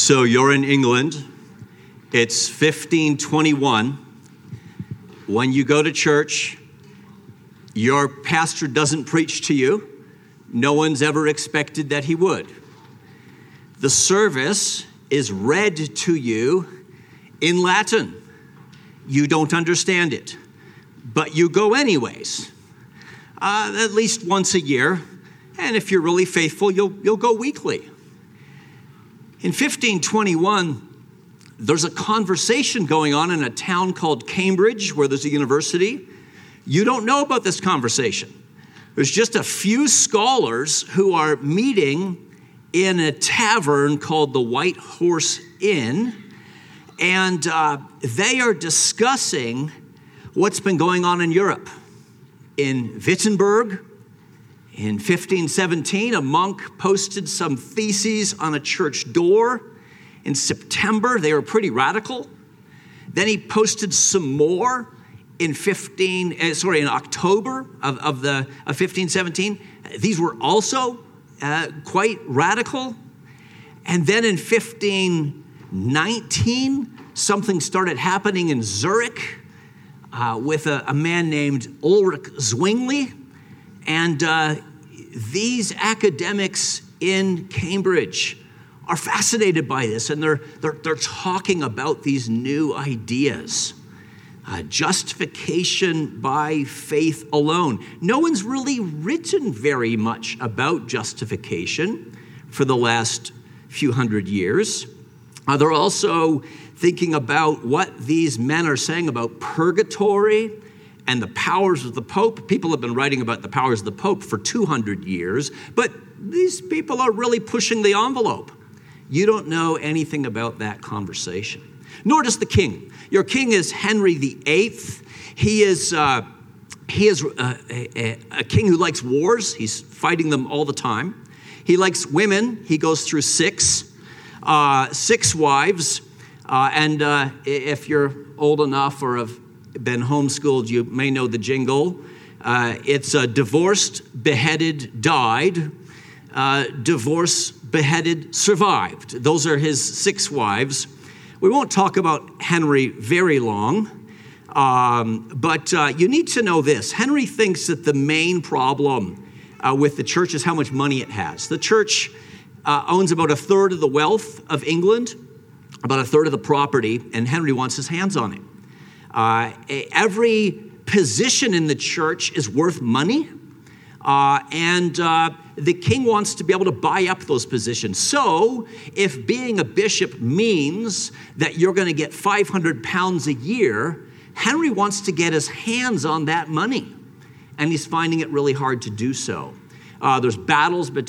So you're in England. It's 1521. When you go to church, your pastor doesn't preach to you. No one's ever expected that he would. The service is read to you in Latin. You don't understand it, but you go anyways, at least once a year. And if you're really faithful, you'll go weekly. In 1521, there's a conversation going on in a town called Cambridge, where there's a university. You don't know about this conversation. There's just a few scholars who are meeting in a tavern called the White Horse Inn, and they are discussing what's been going on in Europe. In Wittenberg, in 1517, a monk posted some theses on a church door. In September, they were pretty radical. Then he posted some more in October of 1517. These were also quite radical. And then in 1519, something started happening in Zurich with a man named Ulrich Zwingli. And these academics in Cambridge are fascinated by this, and they're talking about these new ideas. Justification by faith alone. No one's really written very much about justification for the last few hundred years. They're also thinking about what these men are saying about purgatory and the powers of the Pope. People have been writing about the powers of the Pope for 200 years, but these people are really pushing the envelope. You don't know anything about that conversation, nor does the king. Your king is Henry VIII. He is a king who likes wars. He's fighting them all the time. He likes women. He goes through six wives. And if you're old enough or have been homeschooled, you may know the jingle. It's divorced, beheaded, died. Divorce, beheaded, survived. Those are his six wives. We won't talk about Henry very long, but you need to know this. Henry thinks that the main problem with the church is how much money it has. The church owns about a third of the wealth of England, about a third of the property, and Henry wants his hands on it. Every position in the church is worth money, and the king wants to be able to buy up those positions. So if being a bishop means that you're going to get 500 pounds a year, Henry wants to get his hands on that money, and he's finding it really hard to do so. There's battles of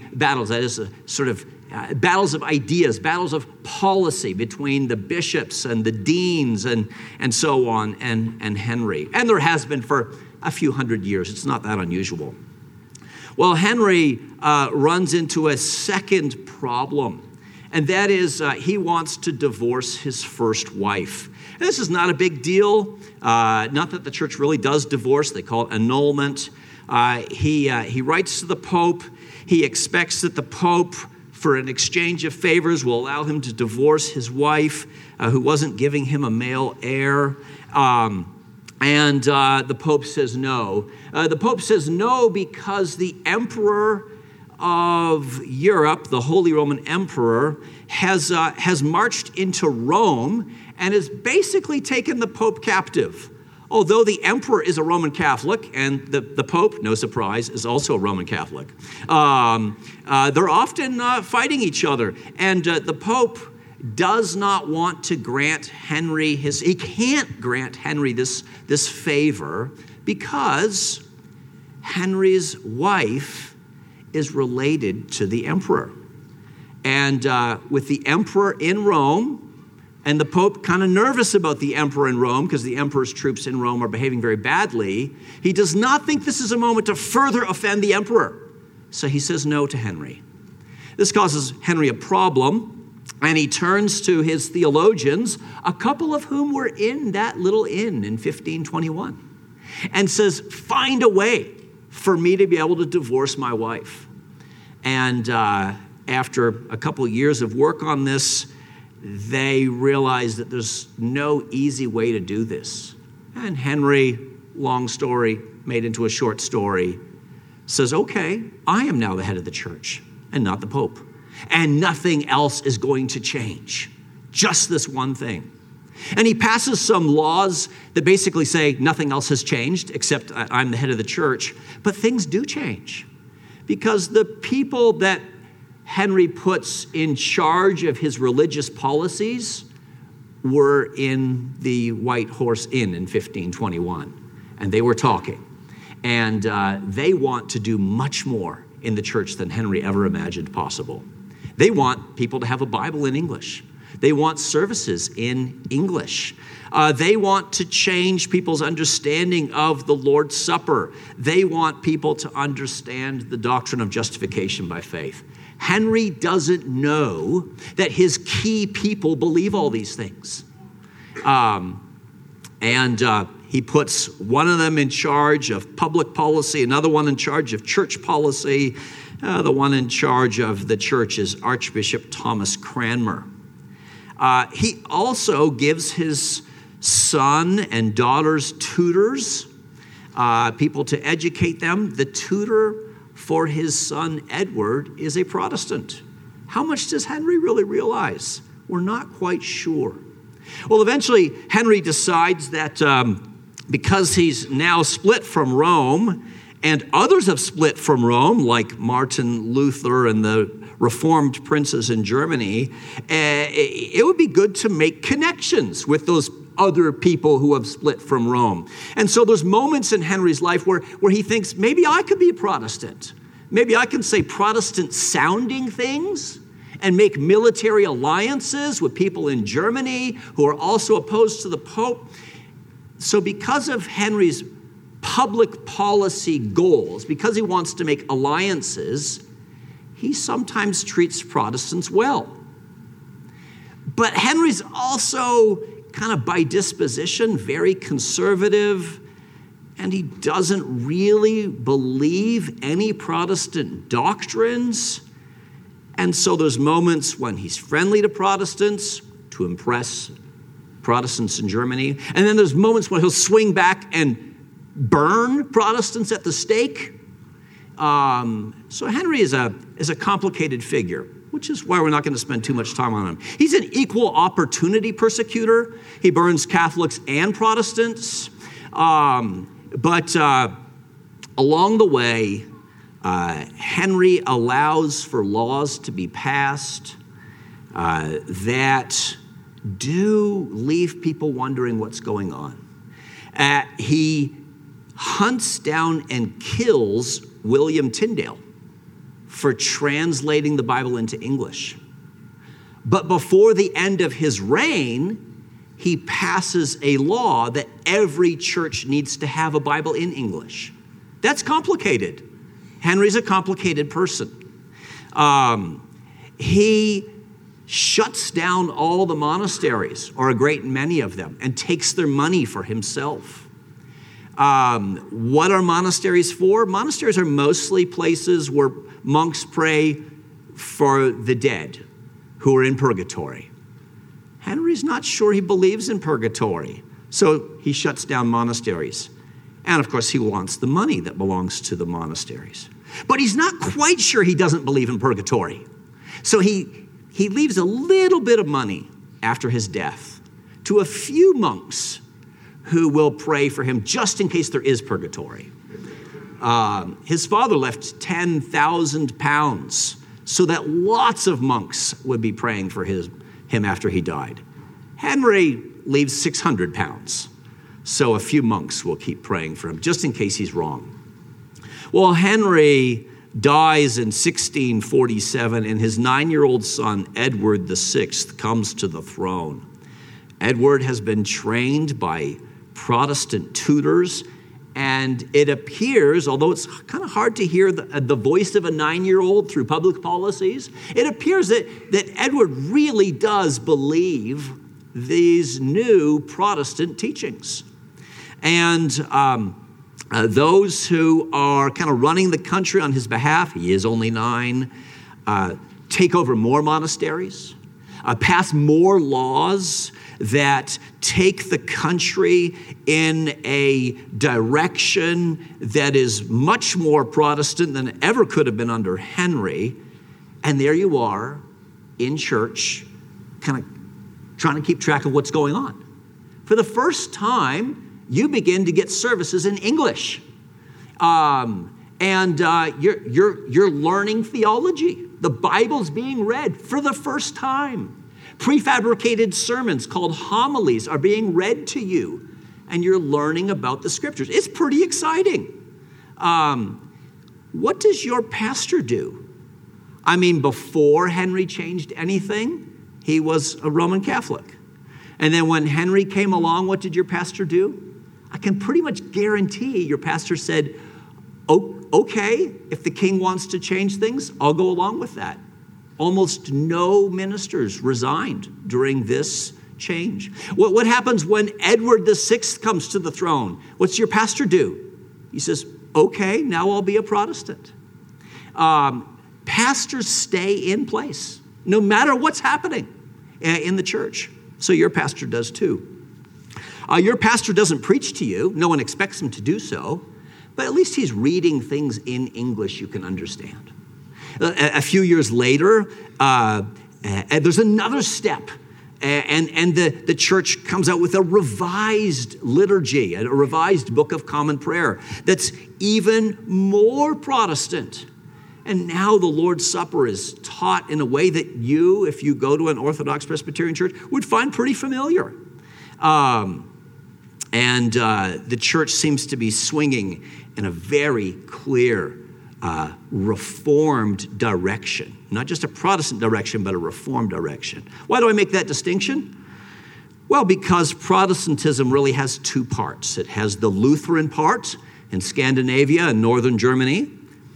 ideas, battles of policy between the bishops and the deans and so on and Henry. And there has been for a few hundred years. It's not that unusual. Well, Henry runs into a second problem, and that is he wants to divorce his first wife. And this is not a big deal. Not that the church really does divorce. They call it annulment. He writes to the Pope. He expects that the Pope, for an exchange of favors, will allow him to divorce his wife, who wasn't giving him a male heir. And the Pope says no. The Pope says no because the Emperor of Europe, the Holy Roman Emperor, has marched into Rome and has basically taken the Pope captive. Although the Emperor is a Roman Catholic, and the Pope, no surprise, is also a Roman Catholic, they're often fighting each other. And the Pope does not want to grant Henry he can't grant Henry this favor because Henry's wife is related to the emperor. And with the emperor in Rome, and the Pope kind of nervous about the emperor in Rome because the emperor's troops in Rome are behaving very badly, he does not think this is a moment to further offend the emperor. So he says no to Henry. This causes Henry a problem. And he turns to his theologians, a couple of whom were in that little inn in 1521, and says, find a way for me to be able to divorce my wife. And after a couple of years of work on this, they realized that there's no easy way to do this. And Henry, long story made into a short story, says, okay, I am now the head of the church and not the Pope. And nothing else is going to change. Just this one thing. And he passes some laws that basically say nothing else has changed except I'm the head of the church. But things do change because the people that Henry puts in charge of his religious policies were in the White Horse Inn in 1521. And they were talking. And they want to do much more in the church than Henry ever imagined possible. They want people to have a Bible in English. They want services in English. They want to change people's understanding of the Lord's Supper. They want people to understand the doctrine of justification by faith. Henry doesn't know that his key people believe all these things. He puts one of them in charge of public policy, another one in charge of church policy. The one in charge of the church is Archbishop Thomas Cranmer. He also gives his son and daughters tutors, people to educate them. The tutor for his son Edward is a Protestant. How much does Henry really realize? We're not quite sure. Well, eventually, Henry decides that because he's now split from Rome, and others have split from Rome, like Martin Luther and the Reformed princes in Germany, it would be good to make connections with those other people who have split from Rome. And so there's moments in Henry's life where he thinks, maybe I could be a Protestant. Maybe I can say Protestant-sounding things and make military alliances with people in Germany who are also opposed to the Pope. So because of Henry's public policy goals, because he wants to make alliances, he sometimes treats Protestants well. But Henry's also kind of by disposition very conservative, and he doesn't really believe any Protestant doctrines. And so there's moments when he's friendly to Protestants to impress Protestants in Germany. And then there's moments when he'll swing back and burn Protestants at the stake. So Henry is a complicated figure, which is why we're not going to spend too much time on him. He's an equal opportunity persecutor. He burns Catholics and Protestants. But along the way, Henry allows for laws to be passed that do leave people wondering what's going on. He hunts down and kills William Tyndale for translating the Bible into English. But before the end of his reign, he passes a law that every church needs to have a Bible in English. That's complicated. Henry's a complicated person. He shuts down all the monasteries, or a great many of them, and takes their money for himself. What are monasteries for? Monasteries are mostly places where monks pray for the dead who are in purgatory. Henry's not sure he believes in purgatory, so he shuts down monasteries. And of course, he wants the money that belongs to the monasteries. But he's not quite sure he doesn't believe in purgatory. So he leaves a little bit of money after his death to a few monks who will pray for him just in case there is purgatory. His father left 10,000 pounds so that lots of monks would be praying for him after he died. Henry leaves 600 pounds, so a few monks will keep praying for him just in case he's wrong. Well, Henry dies in 1647, and his 9-year-old son, Edward VI, comes to the throne. Edward has been trained by Protestant tutors, and it appears, although it's kind of hard to hear the voice of a 9-year-old through public policies, it appears that Edward really does believe these new Protestant teachings. And those who are kind of running the country on his behalf, he is only 9, take over more monasteries, pass more laws that take the country in a direction that is much more Protestant than it ever could have been under Henry. And there you are in church, kind of trying to keep track of what's going on. For the first time, you begin to get services in English. You're learning theology. The Bible's being read for the first time. Prefabricated sermons called homilies are being read to you, and you're learning about the scriptures. It's pretty exciting. What does your pastor do? I mean, before Henry changed anything, he was a Roman Catholic. And then when Henry came along, what did your pastor do? I can pretty much guarantee your pastor said, okay, if the king wants to change things, I'll go along with that. Almost no ministers resigned during this change. What happens when Edward VI comes to the throne? What's your pastor do? He says, okay, now I'll be a Protestant. Pastors stay in place, no matter what's happening in the church. So your pastor does too. Your pastor doesn't preach to you. No one expects him to do so. But at least he's reading things in English you can understand. A few years later, there's another step. And the church comes out with a revised liturgy, a revised Book of Common Prayer that's even more Protestant. And now the Lord's Supper is taught in a way that you, if you go to an Orthodox Presbyterian church, would find pretty familiar. The church seems to be swinging in a very clear Reformed direction. Not just a Protestant direction, but a Reformed direction. Why do I make that distinction? Well, because Protestantism really has two parts. It has the Lutheran part in Scandinavia and northern Germany,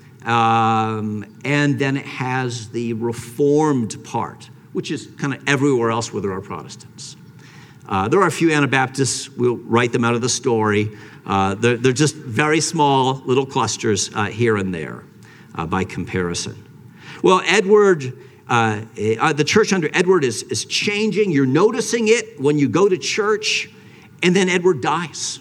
and then it has the Reformed part, which is kind of everywhere else where there are Protestants. There are a few Anabaptists. We'll write them out of the story. They're just very small little clusters here and there by comparison. Well, Edward, the church under Edward is changing. You're noticing it when you go to church. And then Edward dies.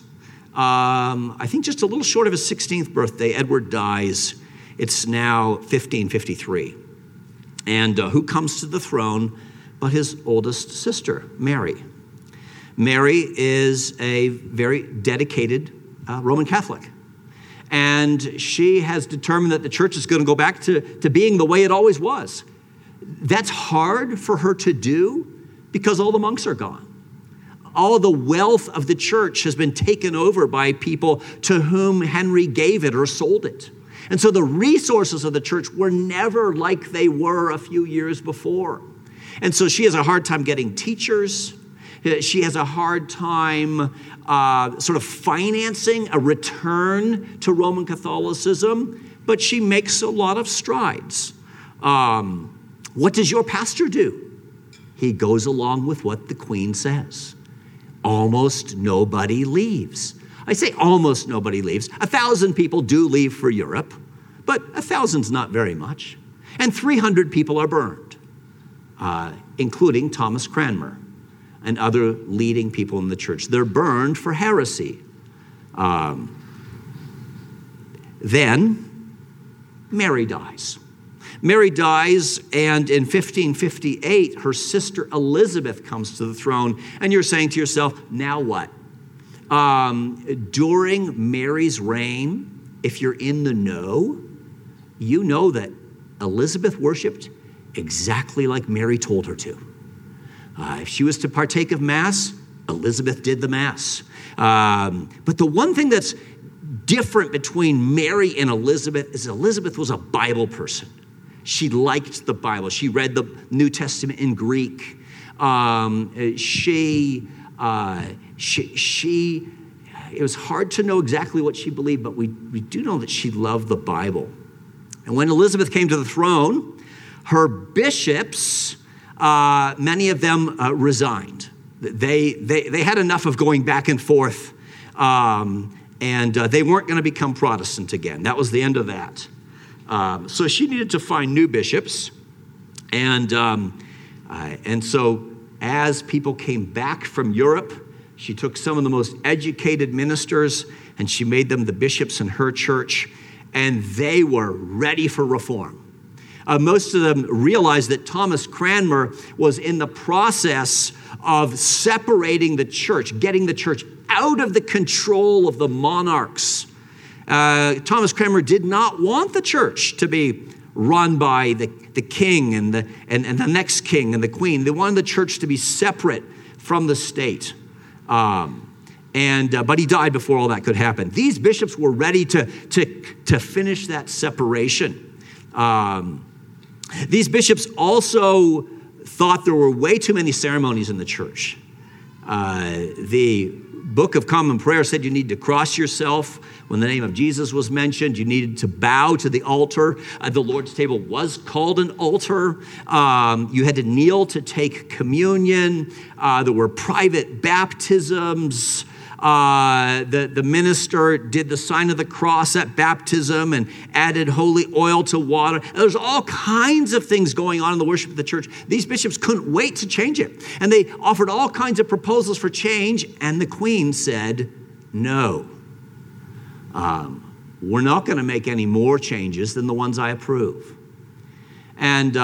I think just a little short of his 16th birthday, Edward dies. It's now 1553. And who comes to the throne but his oldest sister, Mary? Mary is a very dedicated Roman Catholic. And she has determined that the church is going to go back to being the way it always was. That's hard for her to do because all the monks are gone. All the wealth of the church has been taken over by people to whom Henry gave it or sold it. And so the resources of the church were never like they were a few years before. And so she has a hard time getting teachers. She has a hard time sort of financing a return to Roman Catholicism, but she makes a lot of strides. What does your pastor do? He goes along with what the Queen says. Almost nobody leaves. I say almost nobody leaves. 1,000 people do leave for Europe, but 1,000's not very much. And 300 people are burned, including Thomas Cranmer and other leading people in the church. They're burned for heresy. Then Mary dies. Mary dies, and in 1558, her sister Elizabeth comes to the throne, and you're saying to yourself, now what? During Mary's reign, if you're in the know, you know that Elizabeth worshiped exactly like Mary told her to. If she was to partake of Mass, Elizabeth did the Mass. But the one thing that's different between Mary and Elizabeth is Elizabeth was a Bible person. She liked the Bible. She read the New Testament in Greek. It was hard to know exactly what she believed, but we do know that she loved the Bible. And when Elizabeth came to the throne, her bishops, many of them resigned. They had enough of going back and forth, and they weren't going to become Protestant again. That was the end of that. So she needed to find new bishops, And so as people came back from Europe, she took some of the most educated ministers and she made them the bishops in her church, and they were ready for reform. Most of them realized that Thomas Cranmer was in the process of separating the church, getting the church out of the control of the monarchs. Thomas Cranmer did not want the church to be run by the king and the next king and the queen. They wanted the church to be separate from the state. But he died before all that could happen. These bishops were ready to finish that separation. These bishops also thought there were way too many ceremonies in the church. The Book of Common Prayer said you need to cross yourself when the name of Jesus was mentioned. You needed to bow to the altar. The Lord's table was called an altar. You had to kneel to take communion. There were private baptisms. The minister did the sign of the cross at baptism and added holy oil to water. There's all kinds of things going on in the worship of the church. These bishops couldn't wait to change it. And they offered all kinds of proposals for change, and the queen said, no. We're not going to make any more changes than the ones I approve. And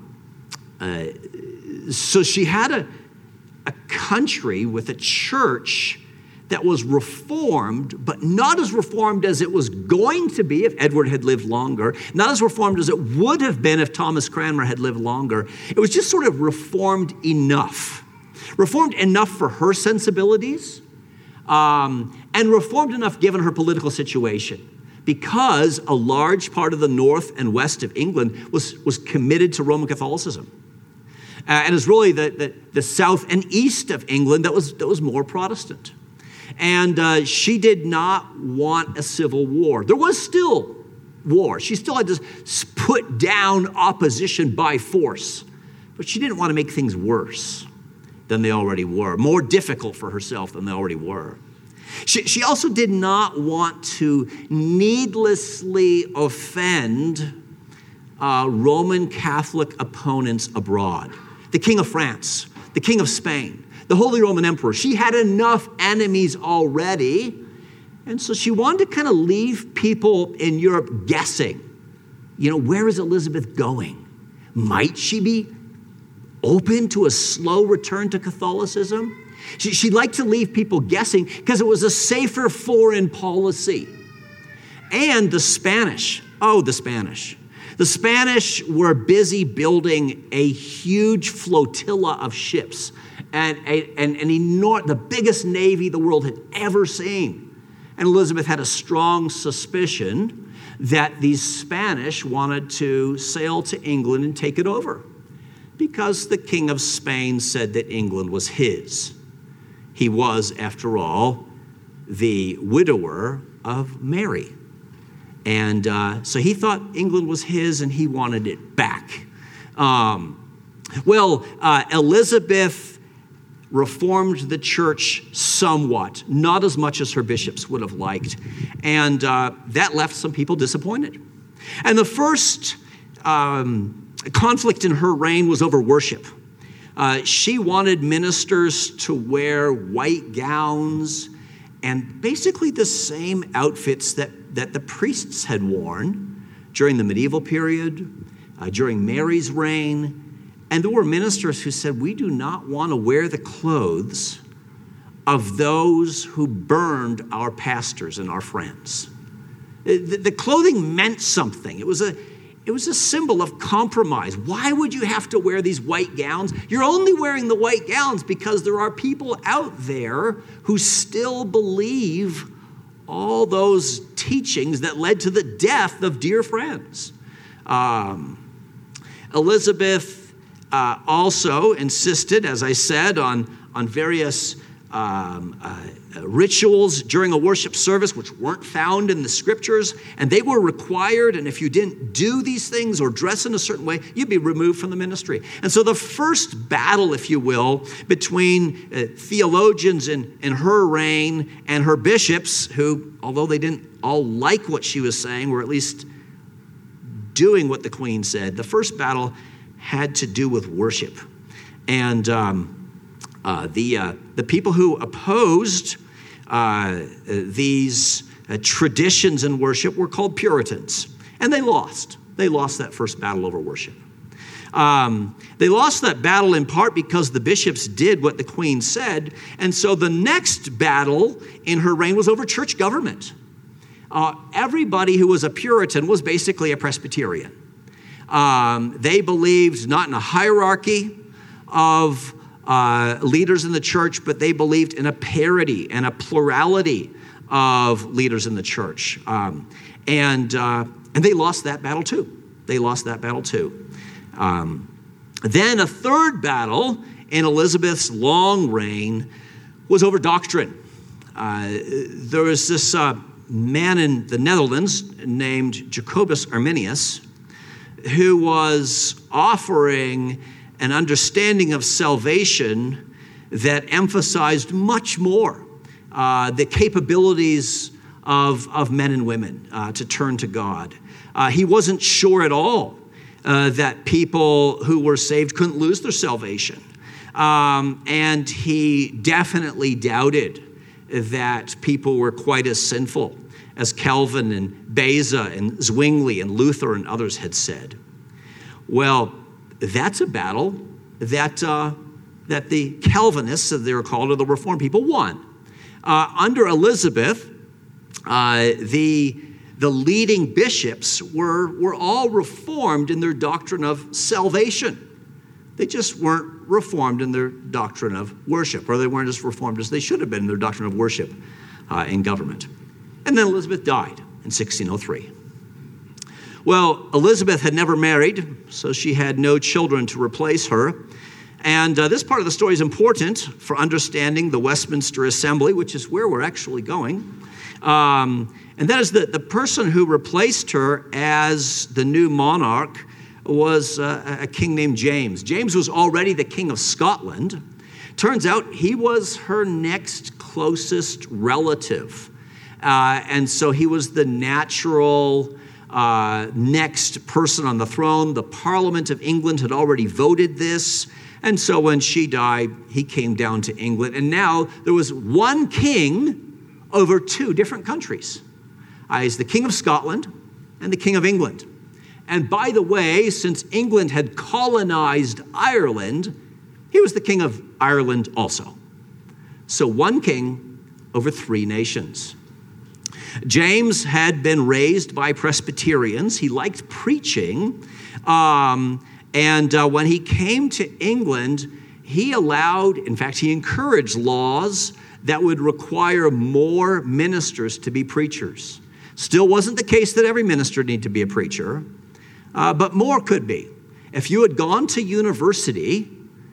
so she had a country with a church that was reformed, but not as reformed as it was going to be if Edward had lived longer, not as reformed as it would have been if Thomas Cranmer had lived longer. It was just sort of reformed enough for her sensibilities, and reformed enough given her political situation, because a large part of the north and west of England was committed to Roman Catholicism. And it's really the south and east of England that was more Protestant. And she did not want a civil war. There was still war. She still had to put down opposition by force. But she didn't want to make things worse than they already were, more difficult for herself than they already were. She also did not want to needlessly offend Roman Catholic opponents abroad. The King of France, the King of Spain, the Holy Roman Emperor. She had enough enemies already, and so she wanted to kind of leave people in Europe guessing, where is Elizabeth going? Might she be open to a slow return to Catholicism? She liked to leave people guessing because it was a safer foreign policy. And the Spanish. The Spanish were busy building a huge flotilla of ships and the biggest navy the world had ever seen. And Elizabeth had a strong suspicion that these Spanish wanted to sail to England and take it over, because the King of Spain said that England was his. He was, after all, the widower of Mary. And so he thought England was his and he wanted it back. Elizabeth reformed the church somewhat, not as much as her bishops would have liked. And that left some people disappointed. And the first conflict in her reign was over worship. She wanted ministers to wear white gowns and basically the same outfits that the priests had worn during the medieval period, during Mary's reign. And there were ministers who said, we do not want to wear the clothes of those who burned our pastors and our friends. The clothing meant something. It was a symbol of compromise. Why would you have to wear these white gowns? You're only wearing the white gowns because there are people out there who still believe all those teachings that led to the death of dear friends. Elizabeth also insisted, as I said, on various rituals during a worship service which weren't found in the scriptures, and they were required, and if you didn't do these things or dress in a certain way, you'd be removed from the ministry. And so the first battle, if you will, between theologians in her reign and her bishops, who, although they didn't all like what she was saying, were at least doing what the queen said, the first battle had to do with worship. And the people who opposed these traditions in worship were called Puritans. And they lost. They lost that first battle over worship. They lost that battle in part because the bishops did what the queen said. And so the next battle in her reign was over church government. Everybody who was a Puritan was basically a Presbyterian. They believed not in a hierarchy of leaders in the church, but they believed in a parity and a plurality of leaders in the church. And they lost that battle too. They lost that battle too. Then a third battle in Elizabeth's long reign was over doctrine. There was this man in the Netherlands named Jacobus Arminius who was offering an understanding of salvation that emphasized much more the capabilities of men and women to turn to God. He wasn't sure at all that people who were saved couldn't lose their salvation. And he definitely doubted that people were quite as sinful as Calvin and Beza and Zwingli and Luther and others had said. Well, that's a battle that the Calvinists, as they were called, or the Reformed people, won. Under Elizabeth, the leading bishops were all reformed in their doctrine of salvation. They just weren't reformed in their doctrine of worship, or they weren't as reformed as they should have been in their doctrine of worship in government. And then Elizabeth died in 1603. Well, Elizabeth had never married, so she had no children to replace her. And this part of the story is important for understanding the Westminster Assembly, which is where we're actually going. And that is that the person who replaced her as the new monarch was a king named James. James was already the king of Scotland. Turns out he was her next closest relative. And so he was the natural next person on the throne. The Parliament of England had already voted this. And so when she died, he came down to England. And now there was one king over two different countries. He's the king of Scotland and the king of England. And by the way, since England had colonized Ireland, he was the king of Ireland also. So one king over three nations. James had been raised by Presbyterians. He liked preaching. And when he came to England, he encouraged laws that would require more ministers to be preachers. Still wasn't the case that every minister needed to be a preacher, but more could be. If you had gone to university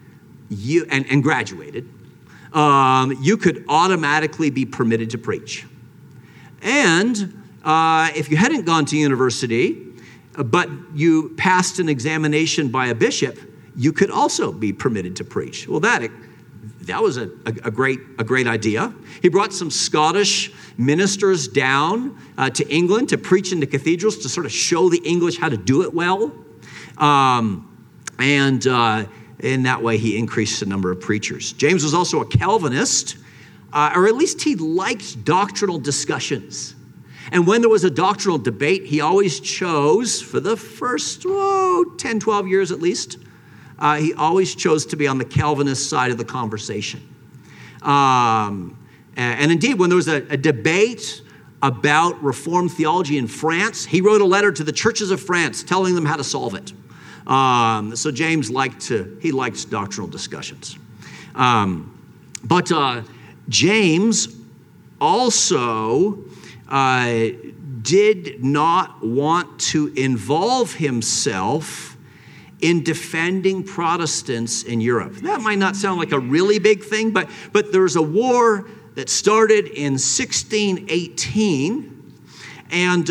and graduated, you could automatically be permitted to preach. And if you hadn't gone to university, but you passed an examination by a bishop, you could also be permitted to preach. Well, that was a great idea. He brought some Scottish ministers down to England to preach in the cathedrals to sort of show the English how to do it well. And in that way, he increased the number of preachers. James was also a Calvinist, or at least he liked doctrinal discussions. And when there was a doctrinal debate, he always chose, for the first 10, 12 years at least, he always chose to be on the Calvinist side of the conversation. And indeed, when there was a debate about Reformed theology in France, he wrote a letter to the churches of France telling them how to solve it. So James liked doctrinal discussions. But James also did not want to involve himself in defending Protestants in Europe. That might not sound like a really big thing, but there's a war that started in 1618, and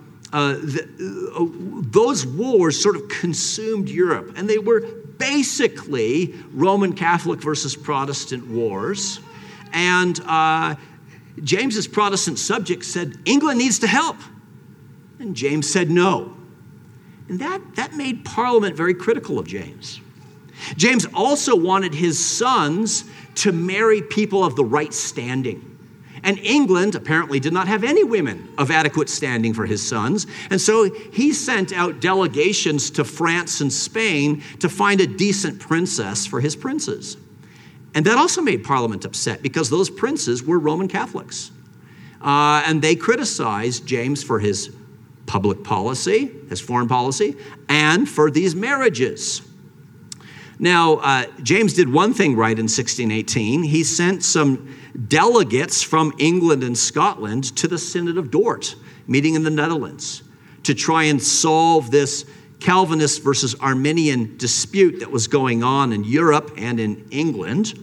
those wars sort of consumed Europe, and they were basically Roman Catholic versus Protestant wars. And James's Protestant subjects said, England needs to help. And James said no. And that made Parliament very critical of James. James also wanted his sons to marry people of the right standing. And England apparently did not have any women of adequate standing for his sons. And so he sent out delegations to France and Spain to find a decent princess for his princes. And that also made Parliament upset because those princes were Roman Catholics. And they criticized James for his public policy, his foreign policy, and for these marriages. Now, James did one thing right in 1618. He sent some delegates from England and Scotland to the Synod of Dort, meeting in the Netherlands, to try and solve this Calvinist versus Arminian dispute that was going on in Europe and in England.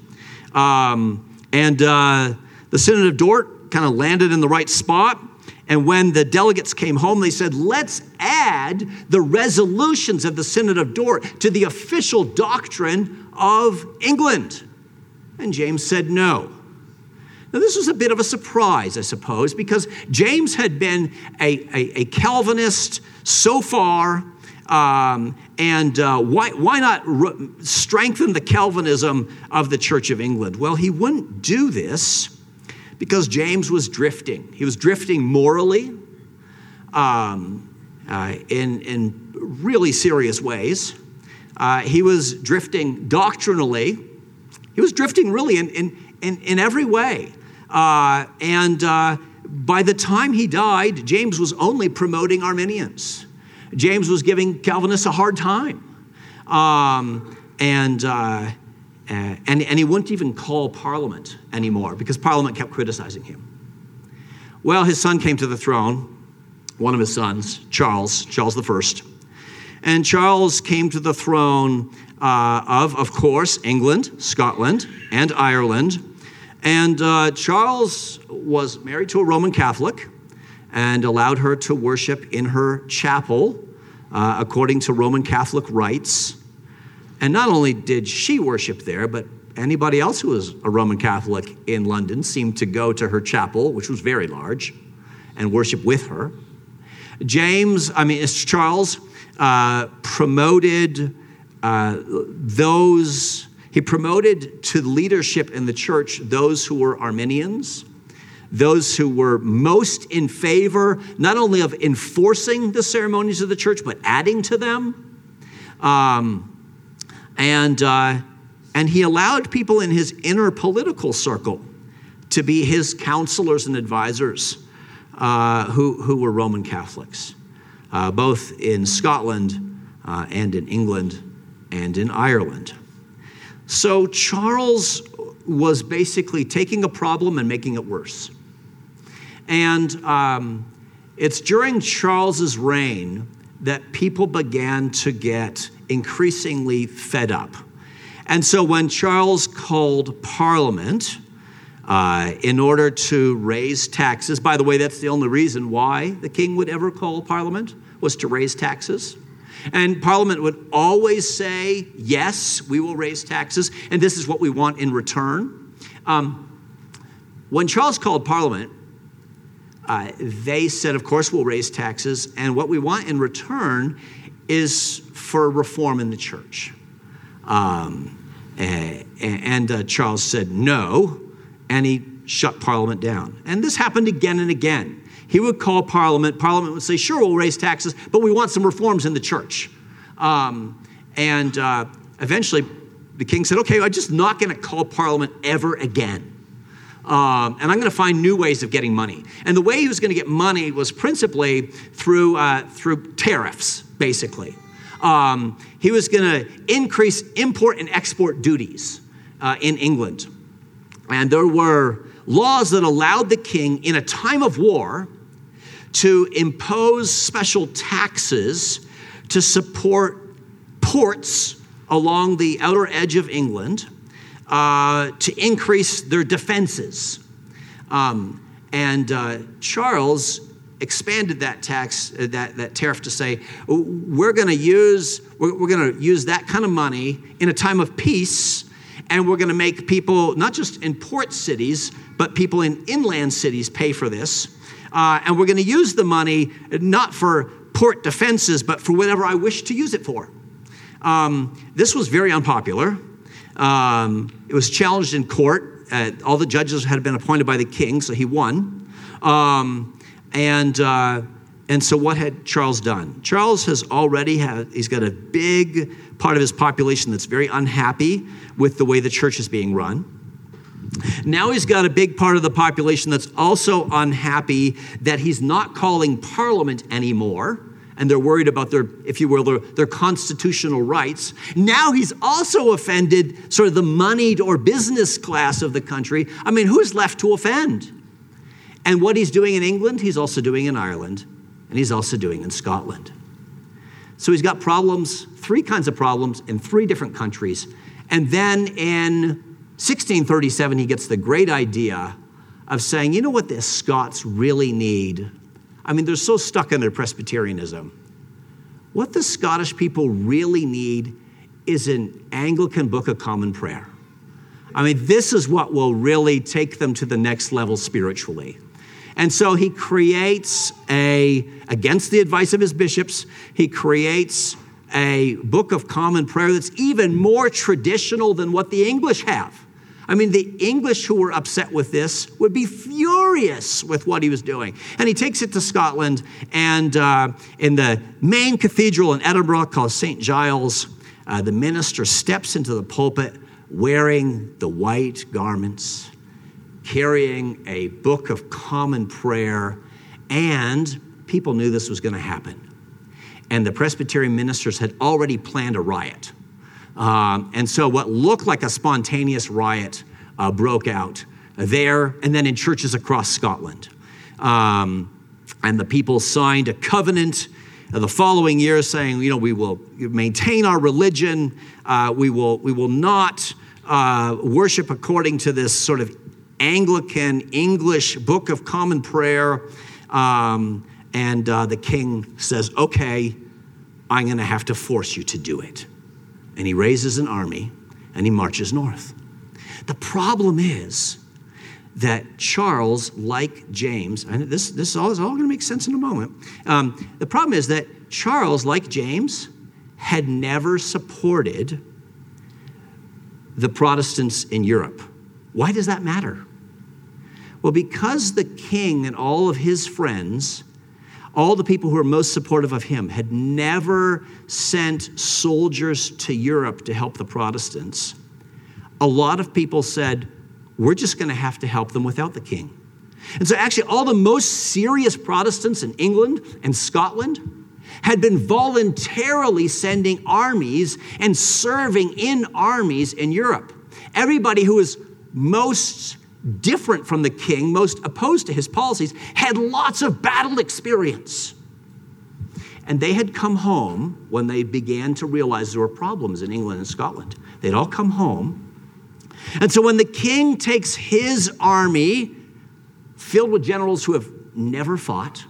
The Synod of Dort kind of landed in the right spot. And when the delegates came home, they said, let's add the resolutions of the Synod of Dort to the official doctrine of England. And James said no. Now, this was a bit of a surprise, I suppose, because James had been a Calvinist so far, why not strengthen the Calvinism of the Church of England? Well, he wouldn't do this because James was drifting. He was drifting morally in really serious ways. He was drifting doctrinally. He was drifting really in every way. By the time he died, James was only promoting Arminians. James was giving Calvinists a hard time. And he wouldn't even call Parliament anymore because Parliament kept criticizing him. Well, his son came to the throne, one of his sons, Charles I. And Charles came to the throne of course, England, Scotland, and Ireland. And Charles was married to a Roman Catholic and allowed her to worship in her chapel according to Roman Catholic rites. And not only did she worship there, but anybody else who was a Roman Catholic in London seemed to go to her chapel, which was very large, and worship with her. Charles promoted he promoted to leadership in the church those who were Arminians, those who were most in favor, not only of enforcing the ceremonies of the church, but adding to them. And he allowed people in his inner political circle to be his counselors and advisors who were Roman Catholics, both in Scotland and in England and in Ireland. So Charles was basically taking a problem and making it worse. And it's during Charles's reign that people began to get increasingly fed up. And so when Charles called Parliament in order to raise taxes, by the way, that's the only reason why the king would ever call Parliament, was to raise taxes. And Parliament would always say, yes, we will raise taxes, and this is what we want in return. When Charles called Parliament, they said, of course, we'll raise taxes, and what we want in return is for reform in the church. Charles said no, and he shut Parliament down. And this happened again and again. He would call Parliament. Parliament would say, sure, we'll raise taxes, but we want some reforms in the church. Eventually, the king said, okay, I'm just not going to call Parliament ever again. And I'm going to find new ways of getting money. And the way he was going to get money was principally through tariffs, basically. He was going to increase import and export duties in England. And there were laws that allowed the king, in a time of war, to impose special taxes to support ports along the outer edge of England to increase their defenses. Charles expanded that tax, that tariff, to say we're going to use that kind of money in a time of peace, and we're going to make people not just in port cities but people in inland cities pay for this, and we're going to use the money not for port defenses, but for whatever I wish to use it for. This was very unpopular. It was challenged in court. All the judges had been appointed by the king, so he won. And so what had Charles done? Charles has already he's got a big part of his population that's very unhappy with the way the church is being run. Now he's got a big part of the population that's also unhappy that he's not calling Parliament anymore, and they're worried about their, if you will, their constitutional rights. Now he's also offended sort of the moneyed or business class of the country. I mean, who's left to offend? And what he's doing in England, he's also doing in Ireland, and he's also doing in Scotland. So he's got problems, three kinds of problems in three different countries. And then in 1637, he gets the great idea of saying, you know what the Scots really need? I mean, they're so stuck in their Presbyterianism. What the Scottish people really need is an Anglican Book of Common Prayer. I mean, this is what will really take them to the next level spiritually. And so he creates against the advice of his bishops, he creates a Book of Common Prayer that's even more traditional than what the English have. I mean, the English who were upset with this would be furious with what he was doing. And he takes it to Scotland, and in the main cathedral in Edinburgh called St. Giles, the minister steps into the pulpit wearing the white garments, carrying a Book of Common Prayer, and people knew this was going to happen. And the Presbyterian ministers had already planned a riot. And so what looked like a spontaneous riot broke out there and then in churches across Scotland. And the people signed a covenant the following year saying, you know, we will maintain our religion. We will not worship according to this sort of Anglican English Book of Common Prayer. And the king says, okay, I'm going to have to force you to do it. And he raises an army and he marches north. The problem is that Charles, like James, and this is all going to make sense in a moment. The problem is that Charles, like James, had never supported the Protestants in Europe. Why does that matter? Well, because the king and all of his friends, all the people who were most supportive of him, had never sent soldiers to Europe to help the Protestants, a lot of people said, we're just going to have to help them without the king. And so actually all the most serious Protestants in England and Scotland had been voluntarily sending armies and serving in armies in Europe. Everybody who was most different from the king, most opposed to his policies, had lots of battle experience. And they had come home when they began to realize there were problems in England and Scotland. They'd all come home. And so when the king takes his army, filled with generals who have never fought,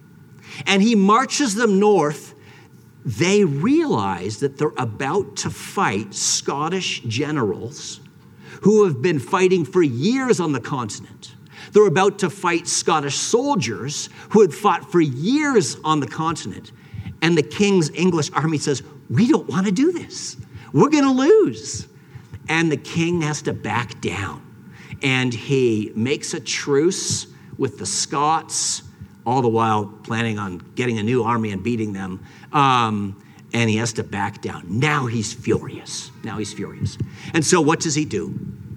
and he marches them north, they realize that they're about to fight Scottish generals who have been fighting for years on the continent. They're about to fight Scottish soldiers who had fought for years on the continent. And the king's English army says, we don't want to do this. We're going to lose. And the king has to back down. And he makes a truce with the Scots, all the while planning on getting a new army and beating them. And he has to back down. Now he's furious. And so what does he do?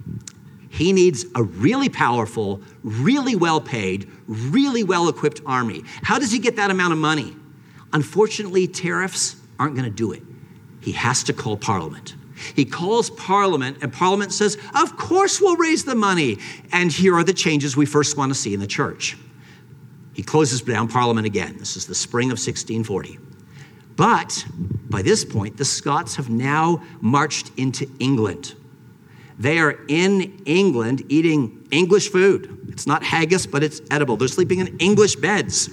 He needs a really powerful, really well-paid, really well-equipped army. How does he get that amount of money? Unfortunately, tariffs aren't going to do it. He has to call Parliament. He calls Parliament, and Parliament says, of course we'll raise the money. And here are the changes we first want to see in the church. He closes down Parliament again. This is the spring of 1640. But by this point, the Scots have now marched into England. They are in England eating English food. It's not haggis, but it's edible. They're sleeping in English beds.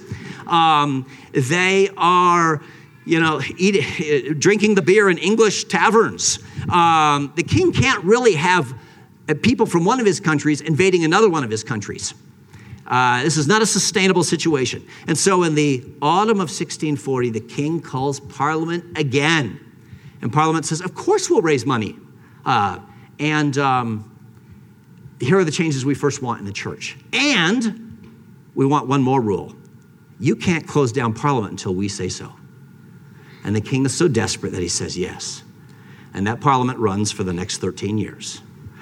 They are, drinking the beer in English taverns. The king can't really have people from one of his countries invading another one of his countries. This is not a sustainable situation. And so in the autumn of 1640, the king calls Parliament again. And Parliament says, of course we'll raise money. And here are the changes we first want in the church. And we want one more rule. You can't close down Parliament until we say so. And the king is so desperate that he says yes. And that Parliament runs for the next 13 years.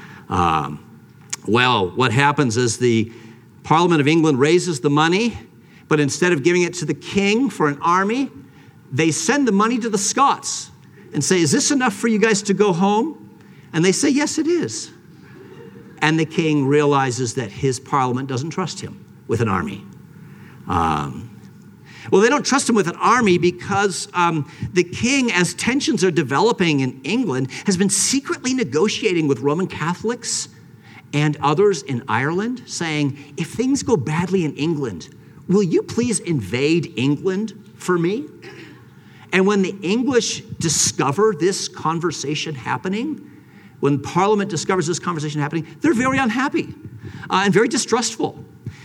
Well, what happens is the Parliament of England raises the money, but instead of giving it to the king for an army, they send the money to the Scots and say, is this enough for you guys to go home? And they say, yes, it is. And the king realizes that his Parliament doesn't trust him with an army. Well, they don't trust him with an army because the king, as tensions are developing in England, has been secretly negotiating with Roman Catholics and others in Ireland, saying, if things go badly in England, will you please invade England for me? And when the English discover this conversation happening, when Parliament discovers this conversation happening, they're very unhappy and very distrustful.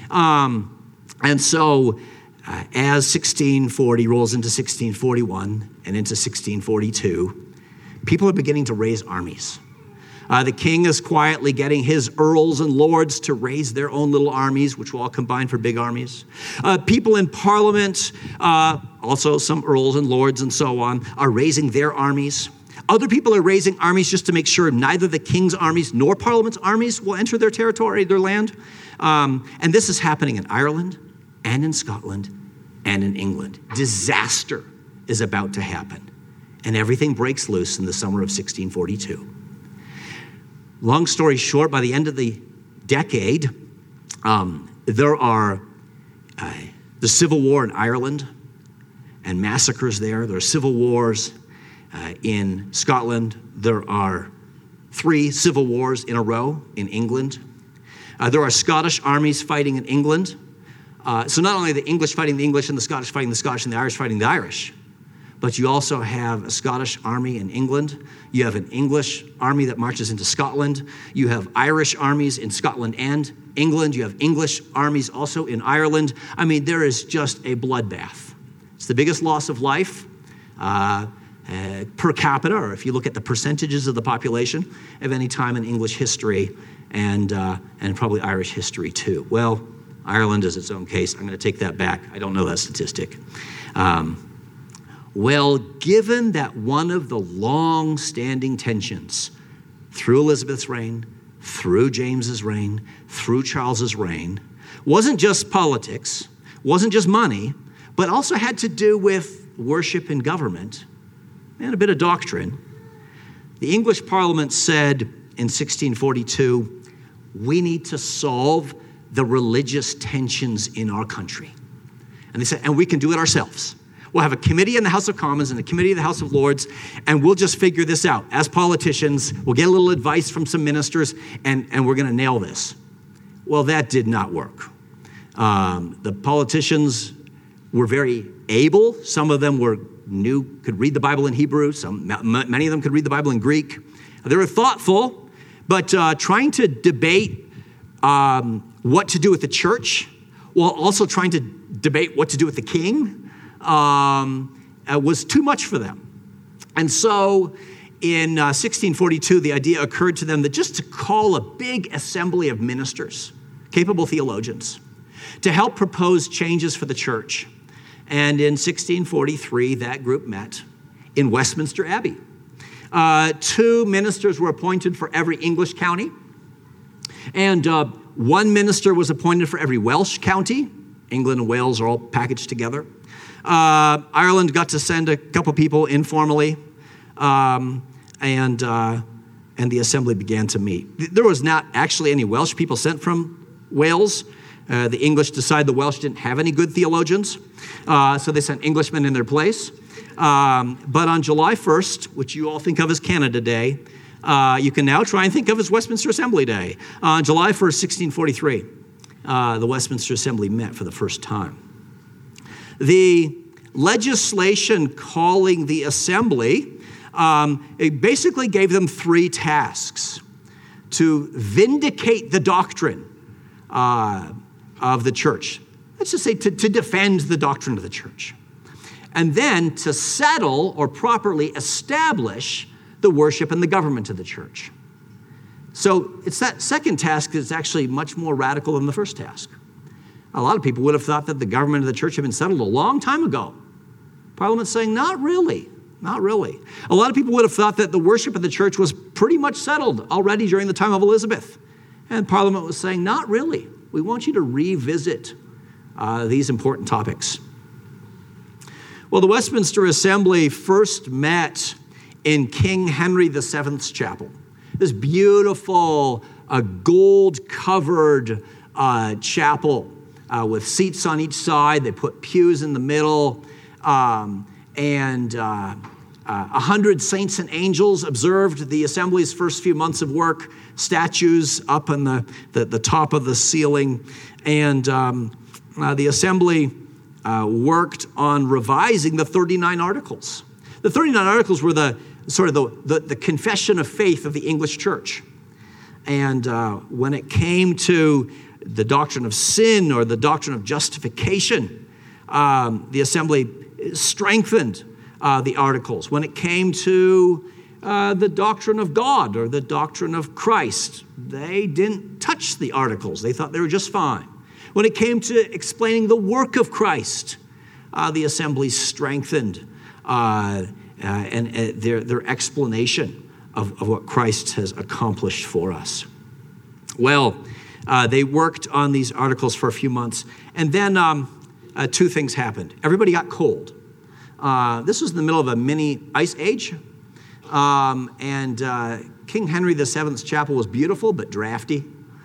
And so as 1640 rolls into 1641 and into 1642, people are beginning to raise armies. The king is quietly getting his earls and lords to raise their own little armies, which will all combine for big armies. People in Parliament, also some earls and lords and so on, are raising their armies. Other people are raising armies just to make sure neither the king's armies nor Parliament's armies will enter their territory, their land. And this is happening in Ireland and in Scotland and in England. Disaster is about to happen. And everything breaks loose in the summer of 1642. Long story short, by the end of the decade, there are the Civil War in Ireland and massacres there. There are civil wars in Scotland. There are 3 civil wars in a row in England. There are Scottish armies fighting in England. So not only the English fighting the English and the Scottish fighting the Scottish and the Irish fighting the Irish, but you also have a Scottish army in England. You have an English army that marches into Scotland. You have Irish armies in Scotland and England. You have English armies also in Ireland. I mean, there is just a bloodbath. It's the biggest loss of life per capita, or if you look at the percentages of the population of any time in English history and probably Irish history too. Well, Ireland is its own case. I'm going to take that back. I don't know that statistic. Well, given that one of the long-standing tensions through Elizabeth's reign, through James's reign, through Charles's reign, wasn't just politics, wasn't just money, but also had to do with worship and government and a bit of doctrine, the English Parliament said in 1642, we need to solve the religious tensions in our country. And they said, and we can do it ourselves. We'll have a committee in the House of Commons and a committee in the House of Lords, and we'll just figure this out. As politicians, we'll get a little advice from some ministers, and we're going to nail this. Well, that did not work. The politicians were very able. Some of them could read the Bible in Hebrew. Many of them could read the Bible in Greek. They were thoughtful, but trying to debate what to do with the church, while also trying to debate what to do with the king, was too much for them. And so in 1642, the idea occurred to them that just to call a big assembly of ministers, capable theologians, to help propose changes for the church. And in 1643, that group met in Westminster Abbey. 2 ministers were appointed for every English county, and 1 minister was appointed for every Welsh county. England and Wales are all packaged together. Ireland got to send a couple people informally, and the assembly began to meet. There was not actually any Welsh people sent from Wales. The English decided the Welsh didn't have any good theologians, so they sent Englishmen in their place. But on July 1st, which you all think of as Canada Day, you can now try and think of as Westminster Assembly Day. On July 1st, 1643, the Westminster Assembly met for the first time. The legislation calling the assembly, it basically gave them 3 tasks: to vindicate the doctrine of the church. Let's just say to defend the doctrine of the church. And then to settle or properly establish the worship and the government of the church. So it's that second task that's actually much more radical than the first task. A lot of people would have thought that the government of the church had been settled a long time ago. Parliament's saying, not really, not really. A lot of people would have thought that the worship of the church was pretty much settled already during the time of Elizabeth. And Parliament was saying, not really. We want you to revisit these important topics. Well, the Westminster Assembly first met in King Henry VII's chapel. This beautiful gold-covered chapel with seats on each side. They put pews in the middle. And 100 saints and angels observed the assembly's first few months of work. Statues up on the top of the ceiling. And the assembly worked on revising the 39 Articles. The 39 Articles were the confession of faith of the English church. And when it came to the doctrine of sin or the doctrine of justification, the assembly strengthened the Articles. When it came to the doctrine of God or the doctrine of Christ, they didn't touch the Articles. They thought they were just fine. When it came to explaining the work of Christ, the assembly strengthened their explanation of what Christ has accomplished for us. Well, they worked on these Articles for a few months, and then two things happened. Everybody got cold. This was in the middle of a mini ice age, and King Henry VII's chapel was beautiful but drafty.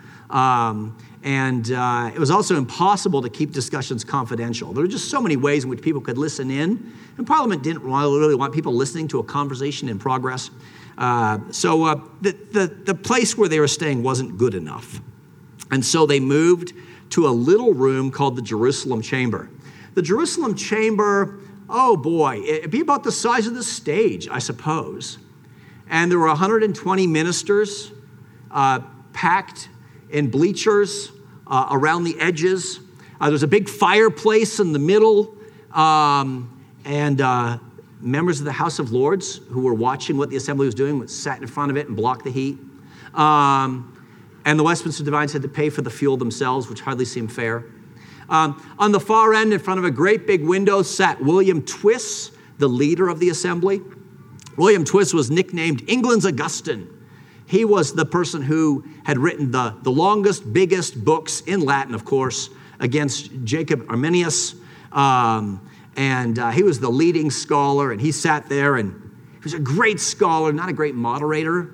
And it was also impossible to keep discussions confidential. There were just so many ways in which people could listen in, and Parliament didn't really want people listening to a conversation in progress. So the place where they were staying wasn't good enough. And so they moved to a little room called the Jerusalem Chamber. The Jerusalem Chamber, oh boy, it'd be about the size of the stage, I suppose. And there were 120 ministers packed in bleachers around the edges. There was a big fireplace in the middle, and members of the House of Lords who were watching what the assembly was doing sat in front of it and blocked the heat. And the Westminster Divines had to pay for the fuel themselves, which hardly seemed fair. On the far end, in front of a great big window, sat William Twiss, the leader of the assembly. William Twiss was nicknamed England's Augustine. He was the person who had written the longest, biggest books in Latin, of course, against Jacob Arminius. And he was the leading scholar, and he sat there, and he was a great scholar, not a great moderator.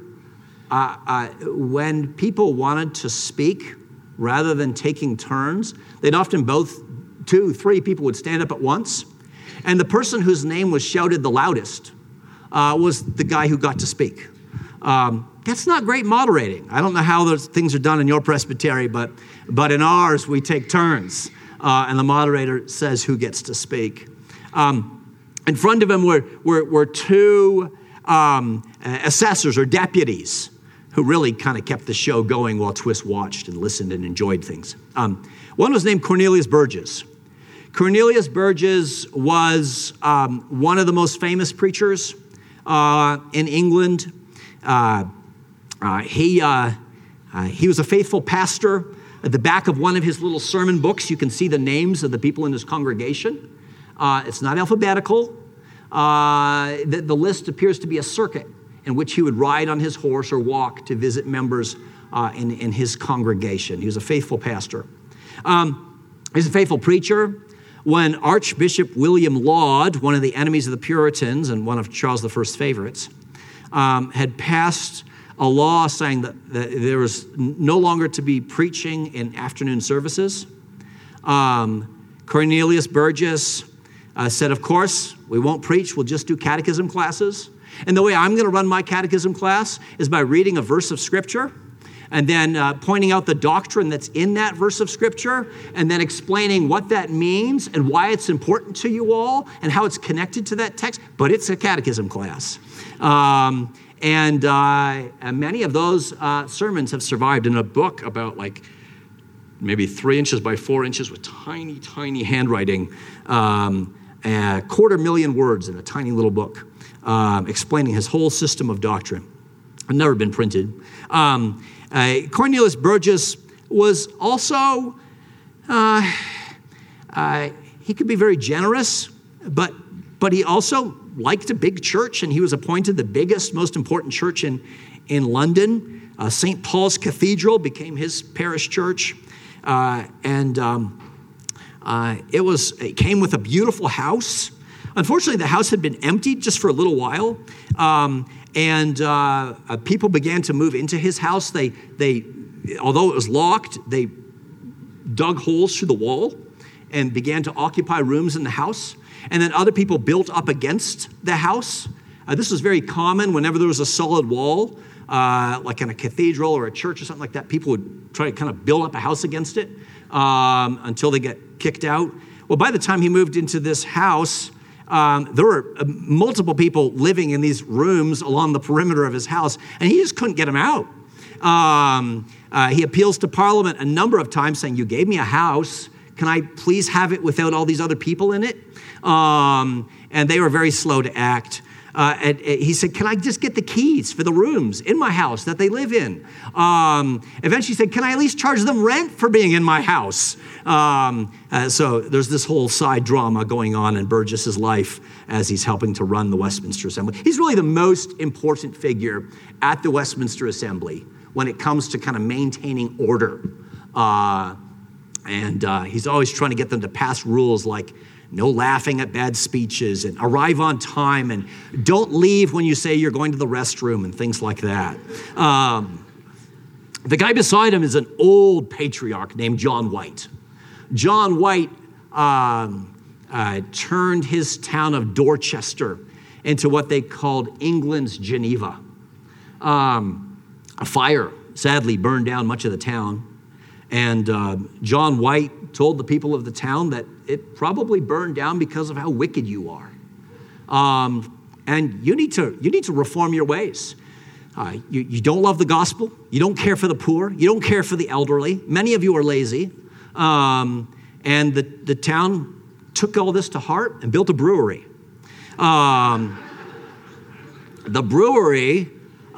When people wanted to speak, rather than taking turns, they'd often both, 2, 3 people would stand up at once. And the person whose name was shouted the loudest was the guy who got to speak. That's not great moderating. I don't know how those things are done in your presbytery, but in ours, we take turns, and the moderator says who gets to speak. In front of him were 2 assessors or deputies who really kind of kept the show going while Twiss watched and listened and enjoyed things. One was named Cornelius Burgess. Cornelius Burgess was one of the most famous preachers in England. He was a faithful pastor. At the back of one of his little sermon books, you can see the names of the people in his congregation. It's not alphabetical. The list appears to be a circuit in which he would ride on his horse or walk to visit members in his congregation. He was a faithful pastor. He's a faithful preacher. When Archbishop William Laud, one of the enemies of the Puritans and one of Charles I's favorites, had passed a law saying that there was no longer to be preaching in afternoon services, Cornelius Burgess said, of course, we won't preach, we'll just do catechism classes. And the way I'm going to run my catechism class is by reading a verse of Scripture and then pointing out the doctrine that's in that verse of Scripture and then explaining what that means and why it's important to you all and how it's connected to that text. But it's a catechism class. And many of those sermons have survived in a book about maybe 3 inches by 4 inches with tiny, tiny handwriting, 250,000 words in a tiny little book, explaining his whole system of doctrine. Had never been printed. Cornelius Burgess was also, he could be very generous, but he also liked a big church, and he was appointed the biggest, most important church in London. St. Paul's Cathedral became his parish church, it came with a beautiful house. Unfortunately, the house had been emptied just for a little while, people began to move into his house. They, although it was locked, they dug holes through the wall and began to occupy rooms in the house. And then other people built up against the house. This was very common whenever there was a solid wall, like in a cathedral or a church or something like that. People would try to kind of build up a house against it until they get kicked out. Well, by the time he moved into this house, there were multiple people living in these rooms along the perimeter of his house, and he just couldn't get them out. He appeals to Parliament a number of times saying, "You gave me a house. Can I please have it without all these other people in it?" And they were very slow to act. And he said, "Can I just get the keys for the rooms in my house that they live in?" Eventually he said, "Can I at least charge them rent for being in my house?" So there's this whole side drama going on in Burgess's life as he's helping to run the Westminster Assembly. He's really the most important figure at the Westminster Assembly when it comes to kind of maintaining order. He's always trying to get them to pass rules like no laughing at bad speeches and arrive on time and don't leave when you say you're going to the restroom and things like that. The guy beside him is an old patriarch named John White. John White turned his town of Dorchester into what they called England's Geneva. A fire sadly burned down much of the town. And John White told the people of the town that it probably burned down because of how wicked you are. And you need to reform your ways. You don't love the gospel. You don't care for the poor. You don't care for the elderly. Many of you are lazy. And the town took all this to heart and built a brewery. The brewery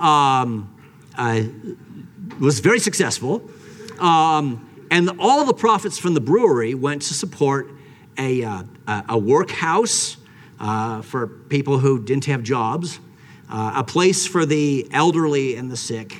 was very successful. And all the profits from the brewery went to support a workhouse for people who didn't have jobs, a place for the elderly and the sick,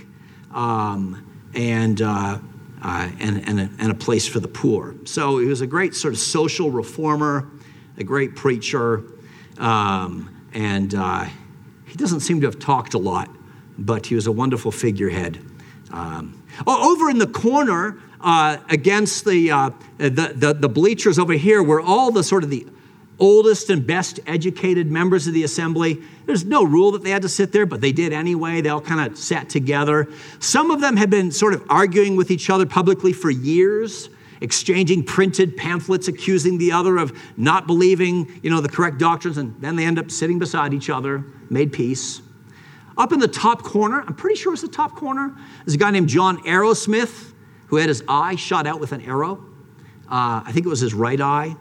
and a place for the poor. So he was a great sort of social reformer, a great preacher, and he doesn't seem to have talked a lot, but he was a wonderful figurehead. Over in the corner, against the bleachers over here, were all the sort of the oldest and best educated members of the assembly. There's no rule that they had to sit there, but they did anyway. They all kind of sat together. Some of them had been sort of arguing with each other publicly for years, exchanging printed pamphlets accusing the other of not believing, the correct doctrines, and then they end up sitting beside each other, made peace. Up in the top corner, I'm pretty sure it's the top corner, there's a guy named John Arrowsmith who had his eye shot out with an arrow. I think it was his right eye.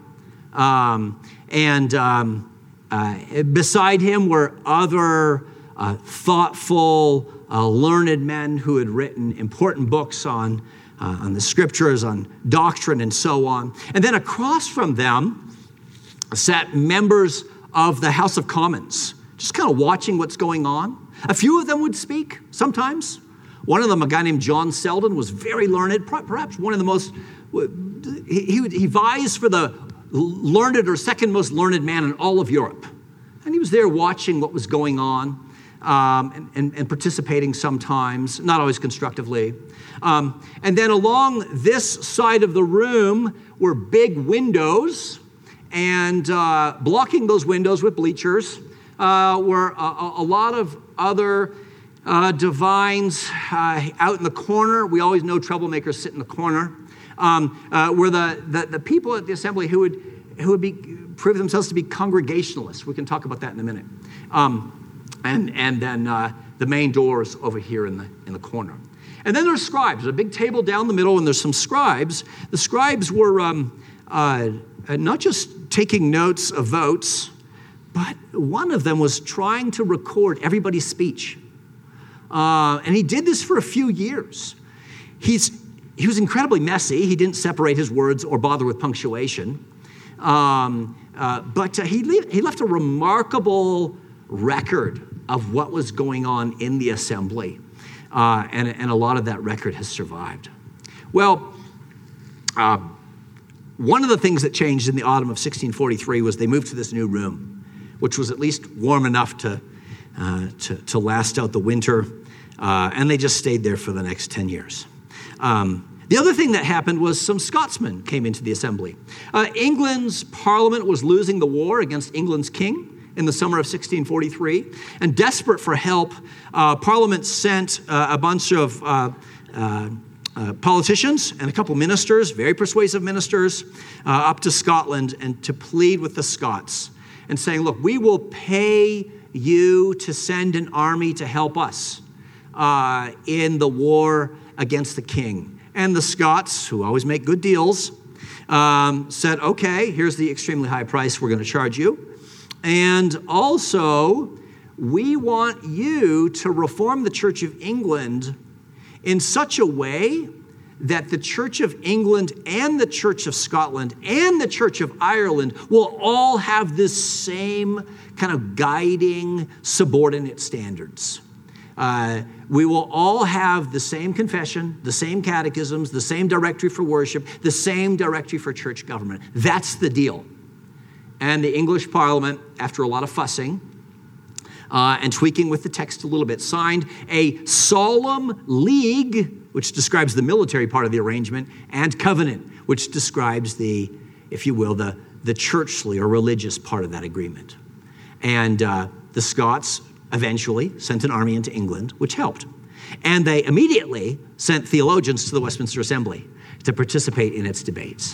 Beside him were other thoughtful, learned men who had written important books on the scriptures, on doctrine, and so on. And then across from them sat members of the House of Commons, just kind of watching what's going on. A few of them would speak sometimes. One of them, a guy named John Selden, was very learned, perhaps one of the most, he vies for the learned or second most learned man in all of Europe. And he was there watching what was going on and participating sometimes, not always constructively. And then along this side of the room were big windows, and blocking those windows with bleachers were a lot of other divines out in the corner. We always know troublemakers sit in the corner. Were the people at the assembly who would prove themselves to be congregationalists. We can talk about that in a minute. And then the main doors over here in the corner. And then there's scribes. There's a big table down the middle, and there's some scribes. The scribes were not just taking notes of votes, but one of them was trying to record everybody's speech. And he did this for a few years. He was incredibly messy. He didn't separate his words or bother with punctuation. But he left a remarkable record of what was going on in the assembly. And a lot of that record has survived. Well, one of the things that changed in the autumn of 1643 was they moved to this new room, which was at least warm enough to last out the winter. And they just stayed there for the next 10 years. The other thing that happened was some Scotsmen came into the assembly. England's parliament was losing the war against England's king in the summer of 1643. And desperate for help, Parliament sent a bunch of politicians and a couple ministers, very persuasive ministers, up to Scotland and to plead with the Scots and saying, look, we will pay you to send an army to help us in the war against the king. And the Scots, who always make good deals, said, okay, here's the extremely high price we're going to charge you. And also, we want you to reform the Church of England in such a way that the Church of England and the Church of Scotland and the Church of Ireland will all have this same kind of guiding subordinate standards. We will all have the same confession, the same catechisms, the same directory for worship, the same directory for church government. That's the deal. And the English Parliament, after a lot of fussing and tweaking with the text a little bit, signed a solemn league, which describes the military part of the arrangement, and covenant, which describes the, if you will, the churchly or religious part of that agreement. And the Scots eventually sent an army into England, which helped. And they immediately sent theologians to the Westminster Assembly to participate in its debates.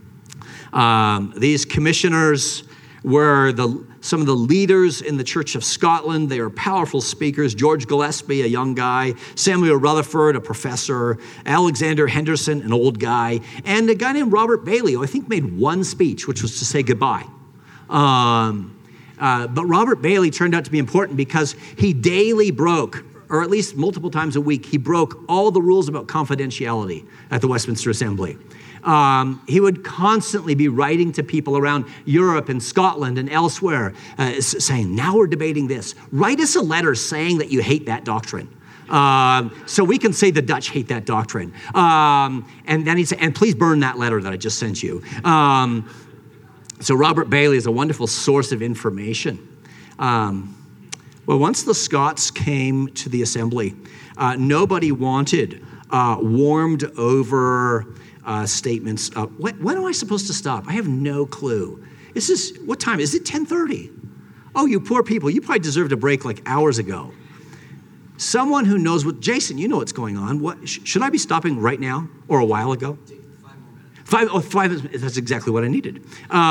These commissioners were some of the leaders in the Church of Scotland. They were powerful speakers. George Gillespie, a young guy, Samuel Rutherford, a professor, Alexander Henderson, an old guy, and a guy named Robert Bailey, who I think made one speech, which was to say goodbye. But Robert Bailey turned out to be important because he daily broke, or at least multiple times a week, he broke all the rules about confidentiality at the Westminster Assembly. He would constantly be writing to people around Europe and Scotland and elsewhere, saying, now we're debating this. Write us a letter saying that you hate that doctrine. So we can say the Dutch hate that doctrine. And then he'd say, and please burn that letter that I just sent you. So Robert Bailey is a wonderful source of information. Well, once the Scots came to the assembly, nobody wanted warmed over statements. When am I supposed to stop? I have no clue. What time? Is it 10:30? Oh, you poor people. You probably deserved a break like hours ago. Someone who knows Jason, you know what's going on. Should I be stopping right now or a while ago? 5 minutes, that's exactly what I needed.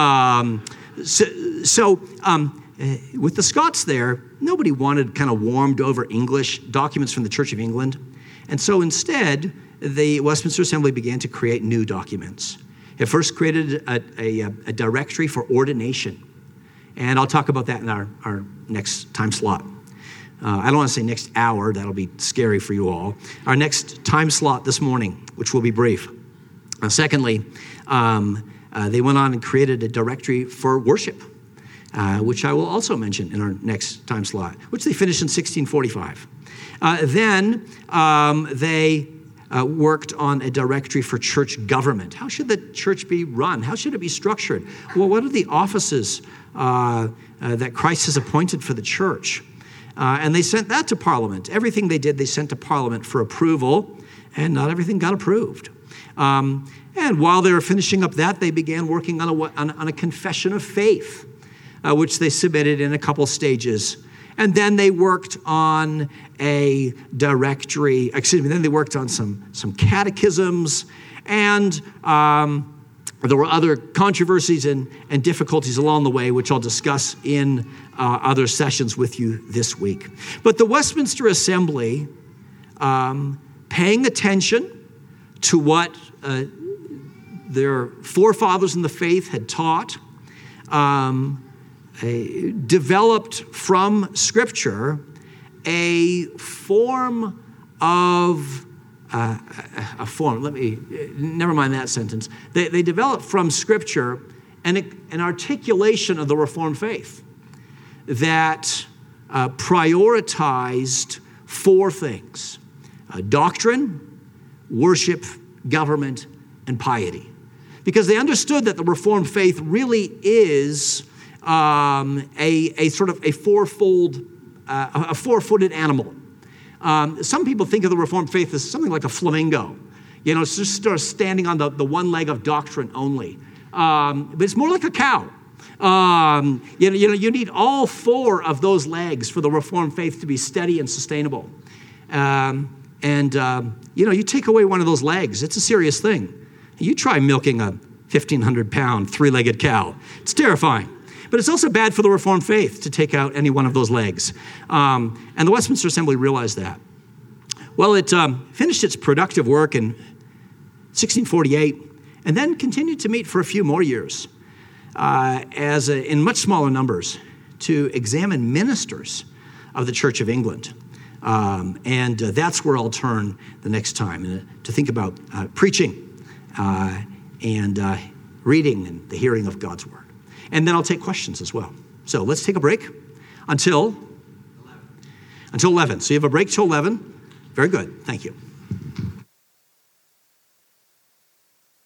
With the Scots there, nobody wanted kind of warmed over English documents from the Church of England. And so instead, the Westminster Assembly began to create new documents. It first created a directory for ordination. And I'll talk about that in our next time slot. I don't want to say next hour, that'll be scary for you all. Our next time slot this morning, which will be brief. Secondly, they went on and created a directory for worship, which I will also mention in our next time slot, which they finished in 1645. Then they worked on a directory for church government. How should the church be run? How should it be structured? Well, what are the offices that Christ has appointed for the church? And they sent that to Parliament. Everything they did, they sent to Parliament for approval, and not everything got approved. And while they were finishing up that, they began working on a confession of faith, which they submitted in a couple stages. And then they worked on a directory, then they worked on some catechisms, and there were other controversies and difficulties along the way, which I'll discuss in other sessions with you this week. But the Westminster Assembly paying attention to what their forefathers in the faith had taught, developed from Scripture a form of never mind that sentence. They developed from Scripture an articulation of the Reformed faith that prioritized four things: doctrine, worship, government, and piety. Because they understood that the Reformed faith really is a sort of a four-footed animal. Some people think of the Reformed faith as something like a flamingo. It's just sort of standing on the one leg of doctrine only. But it's more like a cow. You need all four of those legs for the Reformed faith to be steady and sustainable. You take away one of those legs, it's a serious thing. You try milking a 1,500-pound, three-legged cow. It's terrifying. But it's also bad for the Reformed faith to take out any one of those legs. And the Westminster Assembly realized that. Well, it finished its productive work in 1648 and then continued to meet for a few more years in much smaller numbers to examine ministers of the Church of England. That's where I'll turn the next time, to think about preaching and reading and the hearing of God's word. And then I'll take questions as well. So let's take a break until 11. So you have a break till 11. Very good. Thank you.